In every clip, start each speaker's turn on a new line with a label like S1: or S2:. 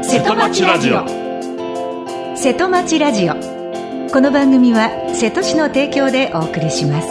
S1: 瀬戸町ラジオ。瀬戸町ラジオ、この番組は瀬戸市の提供でお送りします。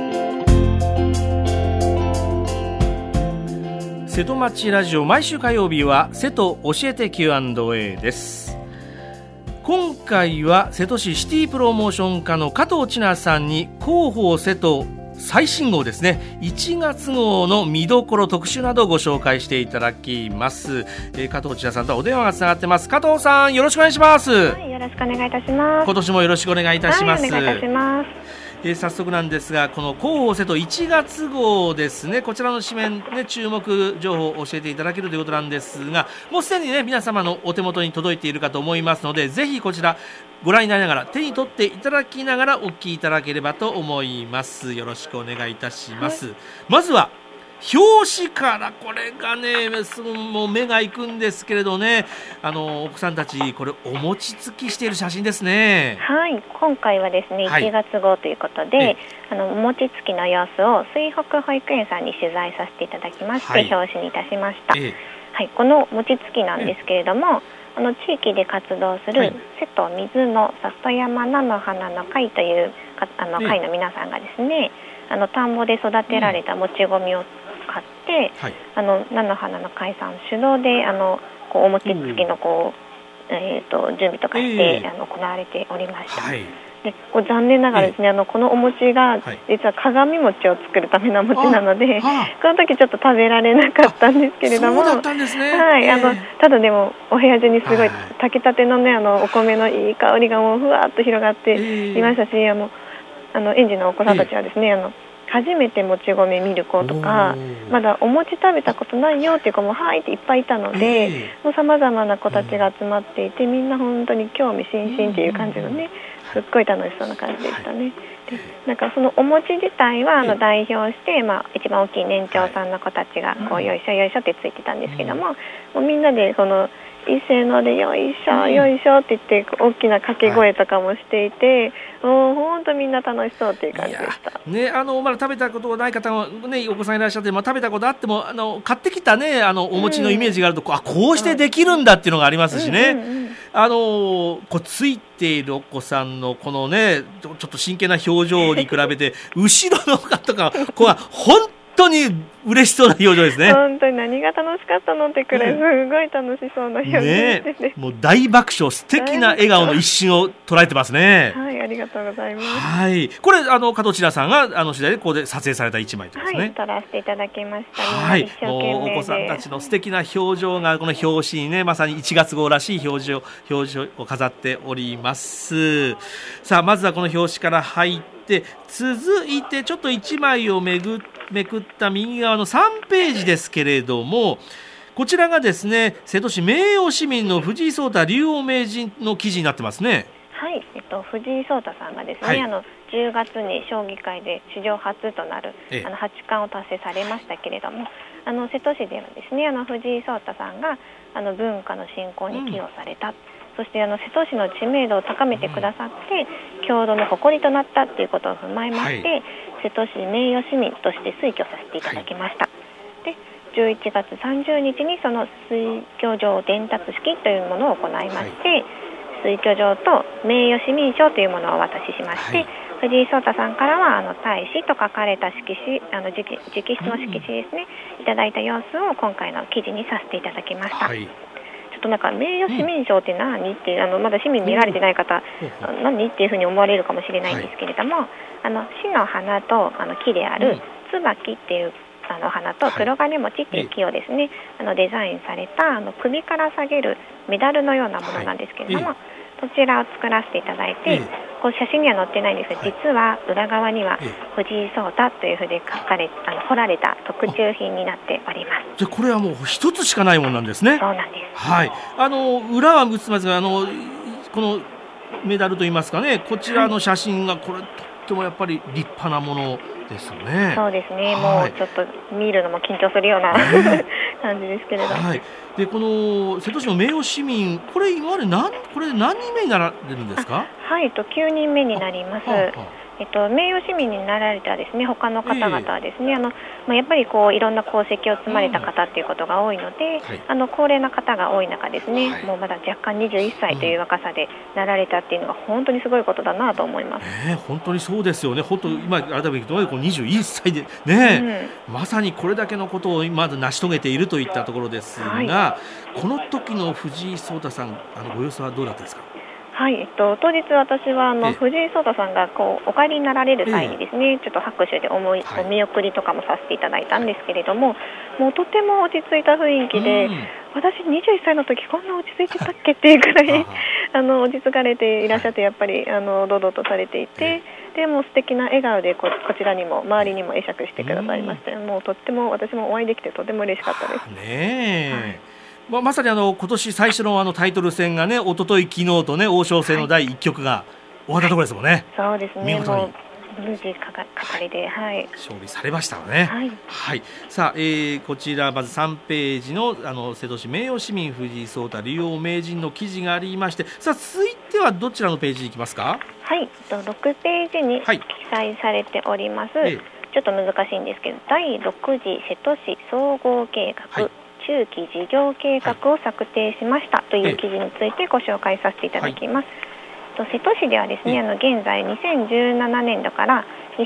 S2: 瀬戸町ラジオ、毎週火曜日は瀬戸教えて Q&A です。今回は瀬戸市シティプロモーション課の加藤千奈さんに広報瀬戸最新号ですね、1月号の見どころ特集などをご紹介していただきます。加藤千奈さんとお電話がつながってます。加藤さん、よろしくお願いします。
S3: はい、よろしくお願いいたします。
S2: 今年もよろしくお願いいたします。
S3: はい、お願いいたします。
S2: 早速なんですが、この広報瀬戸1月号ですね、こちらの紙面で注目情報を教えていただけるということなんですが、もうすでにね、皆様のお手元に届いているかと思いますので、ぜひこちらご覧になりながら、手に取っていただきながらお聞きいただければと思います。よろしくお願いいたします。はい、まずは表紙から、これがね、すぐもう目がいくんですけれどね、お子さんたちこれお餅つきしている写真ですね。
S3: はい、今回はですね、1月号ということで、お餅つきの様子を水北保育園さんに取材させていただきまして、表紙にいたしました。はい、この餅つきなんですけれども、地域で活動する瀬戸水の里山菜の花の会という会の皆さんがですね、田んぼで育てられたもち米を買って、菜の花の会さん主導でこうお餅つきの準備とかして、行われておりました。でこう残念ながらですね、このお餅が実は鏡餅を作るためのお餅なので、この時ちょっと食べられなかったんですけれども、
S2: そうだったんですね。
S3: はい、ただでもお部屋中にすごい炊きたてのね、お米のいい香りがもうふわっと広がっていましたし、園児のお子さんたちはですね、初めてもち米見る子とか、まだお餅食べたことないよっていう子もはいっていっぱいいたので、もう様々な子たちが集まっていて、みんな本当に興味津々っていう感じのね、すっごい楽しそうな感じでしたね。でなんかそのお餅自体は代表して、一番大きい年長さんの子たちがこうよいしょよいしょってついてたんですけども、もうみんなでこの一斉のでよいしょよいしょって言って大きな掛け声とかもしていて、もう本当みんな楽しそうっていう感じでした。
S2: ね、まだ食べたことがない方もね、お子さんいらっしゃって、食べたことあっても買ってきたね、お餅のイメージがあると、こうしてできるんだっていうのがありますしね、こうついているお子さんのこのね、ちょっと真剣な表情に比べて後ろの方がこう本当に嬉しそうな表情ですね。
S3: 本当に何が楽しかったのってくらいすごい楽しそうな表情で
S2: ね、もう大爆笑、素敵な笑顔の一瞬を捉えてますね。
S3: はい、ありがとうございます。
S2: はい、これ加藤千奈さんが取材でここで撮影された一枚ですね。
S3: はい、撮らせていただきました。
S2: はい、もうお子さんたちの素敵な表情がこの表紙にね、まさに1月号らしい表情を飾っております。さあ、まずはこの表紙から入って、続いてちょっと1枚をめくった右側の3ページですけれども、こちらがですね、瀬戸市名誉市民の藤井聡太竜王名人の記事になってますね。
S3: はい、藤井聡太さんがですね、10月に将棋界で史上初となる八冠を達成されましたけれども、瀬戸市ではですね、藤井聡太さんが文化の振興に寄与された、そして瀬戸市の知名度を高めてくださって、郷土の誇りとなったということを踏まえまして、瀬戸市名誉市民として推挙させていただきました。で11月30日にその推挙状伝達式というものを行いまして、推挙状と名誉市民賞というものをお渡ししまして、藤井聡太さんからは大使と書かれた色紙、直筆の色紙ですね、いただいた様子を今回の記事にさせていただきました。ちょっとなんか名誉市民賞って何ってまだ市民見られてない方、何っていうふうに思われるかもしれないんですけれども、市の花と木である椿っていうお花と黒金餅っていう木をですね、デザインされた首から下げるメダルのようなものなんですけれども、そちらを作らせていただいて、こう写真には載ってないんですが、実は裏側には藤井聡太というふうで彫られた特注品になっております。
S2: じゃあこれはもう一つしかないものなんですね。
S3: そうなんです。
S2: はい、裏は映ってますが、このメダルといいますかね、こちらの写真がこれとってもやっぱり立派なものですよね。
S3: そうですね、もうちょっと見るのも緊張するような感じですけれども、
S2: でこの瀬戸市の名誉市民、これ今までこれ何人目になられるんですか？
S3: はい、9人目になります。 名誉市民になられたですね他の方々はですね、やっぱりこういろんな功績を積まれた方っていうことが多いので、高齢な方が多い中ですね、もうまだ若干21歳という若さでなられたっていうのが本当にすごいことだなと思います。
S2: 本当にそうですよね。本当今改めて言うと21歳でね、まさにこれだけのことをまず成し遂げているといったところですが、この時の藤井聡太さんご様子はどうだったですか？
S3: はい、当日私は藤井聡太さんがこうお帰りになられる際にですね、ちょっと拍手でお見送りとかもさせていただいたんですけれども、もうとても落ち着いた雰囲気で、私21歳の時こんな落ち着いてたっけっていうくらい落ち着かれていらっしゃって、やっぱり堂々とされていて、でも素敵な笑顔でこちらにも周りにも会釈してくださいまして、もうとっても私もお会いできてとても嬉しかったです。
S2: まさに今年最初のタイトル戦がね、一昨日昨日とね、王将戦の第1局が終わったところですもんね。
S3: そうですね。
S2: 見事に
S3: 無事かかりで、
S2: 勝利されましたね。さあ、こちらまず3ページの瀬戸市名誉市民藤井聡太竜王名人の記事がありまして、さあ続いてはどちらのページに行きますか？
S3: はい、6ページに記載されております、ちょっと難しいんですけど、第6次瀬戸市総合計画、中期事業計画を策定しましたという記事についてご紹介させていただきます。瀬戸市ではですね、現在2017年度から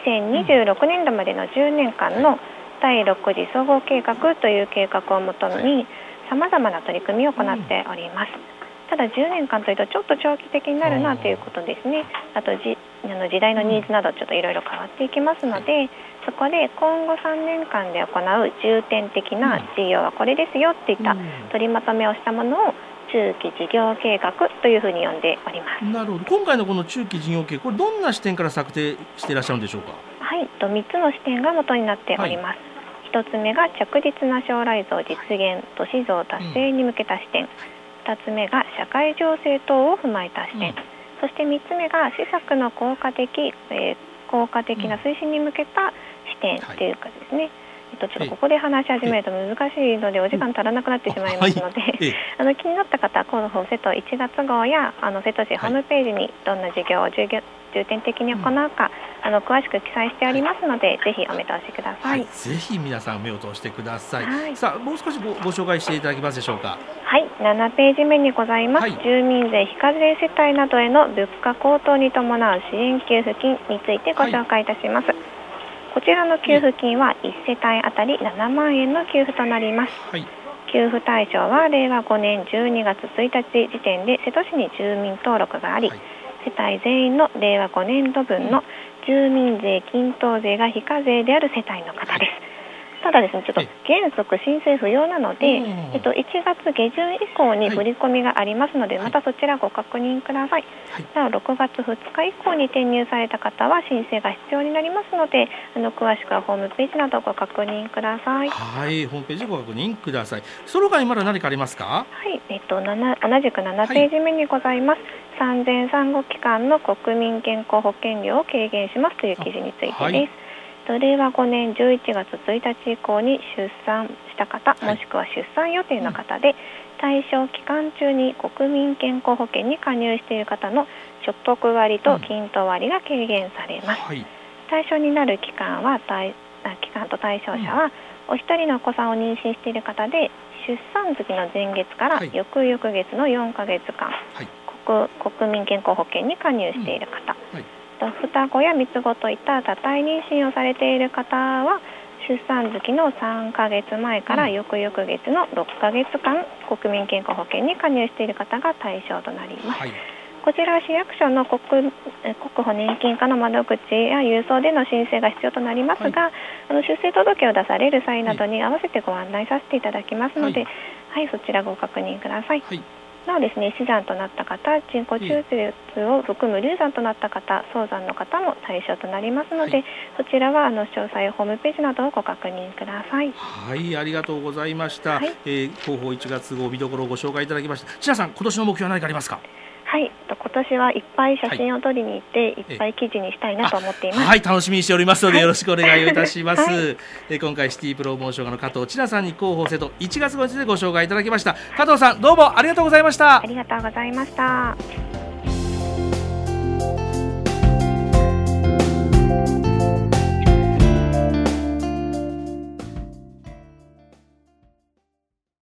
S3: 2026年度までの10年間の第6次総合計画という計画をもとに様々な取り組みを行っております。ただ10年間というとちょっと長期的になるなということですね。あと時代のニーズなどちょっといろいろ変わっていきますので、そこで今後3年間で行う重点的な事業はこれですよっていった取りまとめをしたものを中期事業計画というふうに呼んでおります。
S2: なるほど。今回のこの中期事業計画、これどんな視点から策定していらっしゃるんでしょうか？
S3: はい、3つの視点が元になっております。1つ目が着実な将来像実現、都市像達成に向けた視点、2つ目が社会情勢等を踏まえた視点、そして3つ目が施策の効果的な推進に向けた視点というかですね、ちょっとここで話し始めると難しいのでお時間足らなくなってしまいますので、気になった方は広報瀬戸1月号や瀬戸市ホームページにどんな事業を重点的に行うか、詳しく記載してありますので、ぜひお目通しください。
S2: ぜひ皆さん目を通してください。さあ、もう少し ご紹介していただけますでしょうか？
S3: はい、7ページ目にございます、住民税非課税世帯などへの物価高騰に伴う支援給付金についてご紹介いたします。こちらの給付金は1世帯あたり7万円の給付となります。給付対象は令和5年12月1日時点で瀬戸市に住民登録があり、世帯全員の令和5年度分の住民税均等税が非課税である世帯の方です。ただですね、ちょっと原則申請不要なので、1月下旬以降に振り込みがありますので、またそちらご確認ください。6月2日以降に転入された方は申請が必要になりますので、詳しくはホームページなどご確認ください。
S2: はい、ホームページご確認ください。その他にまだ何かありますか？
S3: はい、同じく7ページ目にございます、産前産後期間の国民健康保険料を軽減しますという記事についてです。令和5年11月1日以降に出産した方、もしくは出産予定の方で、対象期間中に国民健康保険に加入している方の所得割と均等割が軽減されます。対象になる期間と対象者は、お一人のお子さんを妊娠している方で、出産月の前月から翌々月の4ヶ月間、国民健康保険に加入している方、双子や三つ子といった多胎妊娠をされている方は、出産月の3ヶ月前から翌々月の6ヶ月間、国民健康保険に加入している方が対象となります。こちらは市役所の国保年金課の窓口や郵送での申請が必要となりますが、出生届を出される際などに合わせてご案内させていただきますので、そちらご確認ください。なおですね、死産となった方、人工中絶を含む流産となった方、早産の方も対象となりますので、そちらは詳細ホームページなどをご確認ください。
S2: はい、ありがとうございました。広報1月号見どころをご紹介いただきました。千奈さん、今年の目標は何かありますか？
S3: はい、今年はいっぱい写真を撮りに行って、いっぱい記事にしたいなと思っています。
S2: はい、楽しみにしておりますので、よろしくお願いいたします。今回シティプロモーションの加藤千奈さんに広報瀬戸1月号でご紹介いただきました。加藤さん、どうもありがとうございました。
S3: ありがとうございました。